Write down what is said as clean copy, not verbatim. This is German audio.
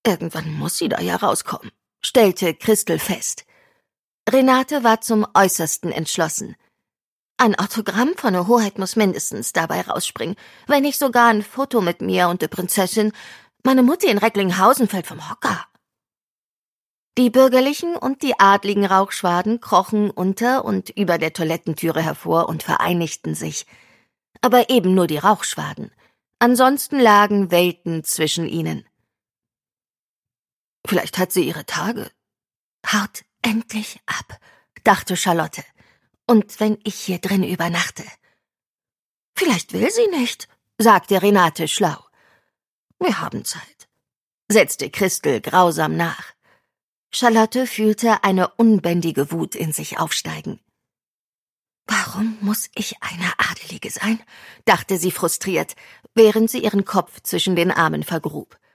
Irgendwann muss sie da ja rauskommen, stellte Christel fest. Renate war zum Äußersten entschlossen. Ein Autogramm von der Hoheit muss mindestens dabei rausspringen, wenn nicht sogar ein Foto mit mir und der Prinzessin. Meine Mutti in Recklinghausen fällt vom Hocker. Die bürgerlichen und die adligen Rauchschwaden krochen unter und über der Toilettentüre hervor und vereinigten sich. Aber eben nur die Rauchschwaden. Ansonsten lagen Welten zwischen ihnen. Vielleicht hat sie ihre Tage. Haut endlich ab, dachte Charlotte. Und wenn ich hier drin übernachte? Vielleicht will sie nicht, sagte Renate schlau. Wir haben Zeit, setzte Christel grausam nach. Charlotte fühlte eine unbändige Wut in sich aufsteigen. Warum muss ich eine Adelige sein? Dachte sie frustriert, während sie ihren Kopf zwischen den Armen vergrub.